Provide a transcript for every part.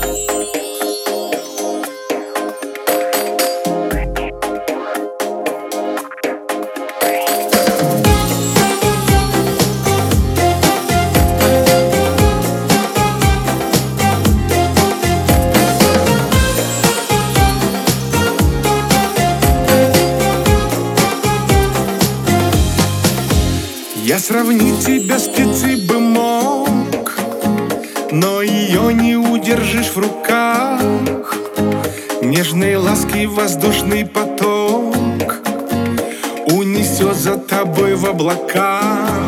Я сравнить тебя с птицей бы мог, но ее не удержишь в руках. Нежной ласки воздушный поток унесет за тобой в облака.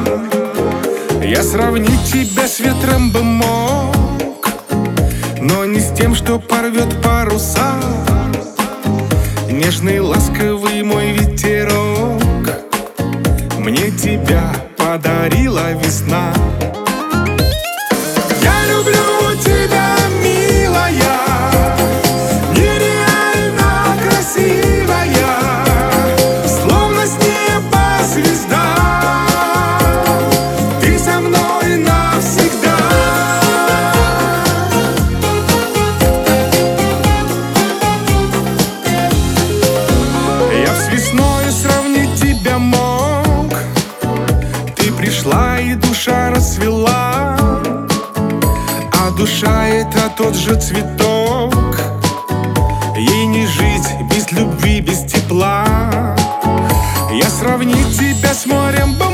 Я сравнить тебя с ветром бы мог, но не с тем, что порвет паруса. Нежный ласковый мой ветерок мне тебя подарила весна. Я люблю тебя, милая, нереально красивая, словно с неба звезда. Ты со мной навсегда. Я с весною сравнить тебя мог. Ты пришла и душа расцвела, а душа — это тот же цветок. Ей не жить без любви, без тепла. Я сравнить тебя с морем